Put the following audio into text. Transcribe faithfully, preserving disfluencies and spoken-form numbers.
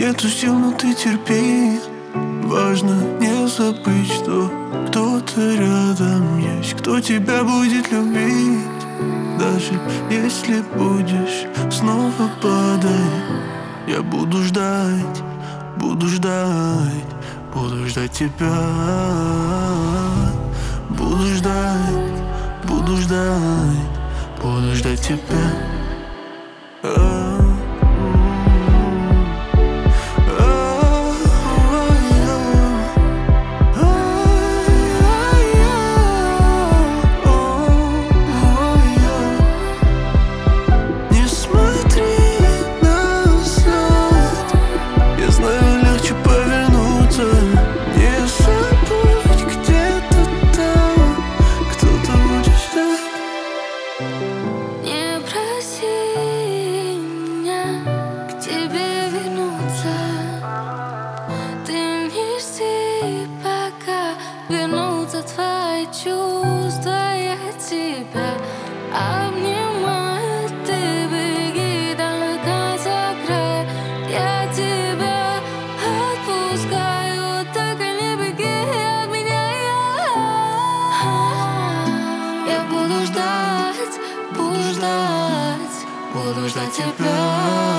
Нету сил, но ты терпи. Важно не забыть, что кто-то рядом есть, кто тебя будет любить. Даже если будешь снова падать, я буду ждать, буду ждать, буду ждать тебя. Буду ждать, буду ждать, буду ждать тебя. Не проси меня к тебе вернуться. Ты не жди, пока вернутся твои чувства. Я тебя обнимаю, ты беги до конца края. Я тебя отпускаю, так и не беги от меня. Я буду ждать, буду ждать, буду ждать тебя.